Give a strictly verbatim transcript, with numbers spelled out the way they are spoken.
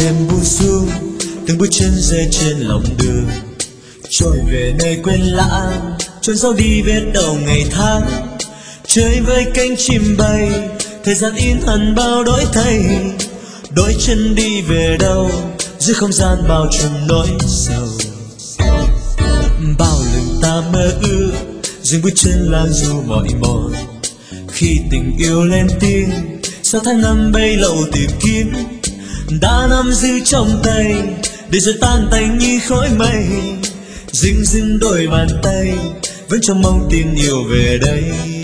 thêm buông xuống từng bước chân rơi trên lòng đường, trôi về nơi quên lãng, chốn sâu đi biết đâu ngày tháng. Chơi với cánh chim bay, thời gian in hẳn bao đổi thay, đôi chân đi về đâu giữa không gian bao trùm nỗi sầu. Bao lần ta mơ ước dừng bước chân lang du mỏi mòn, khi tình yêu lên tiếng sao tháng năm bay lậu tìm kiếm, đã nắm giữ trong tay để rồi tan tành như khói mây. Dưng dưng đôi bàn tay vẫn trong mong tin yêu về đây.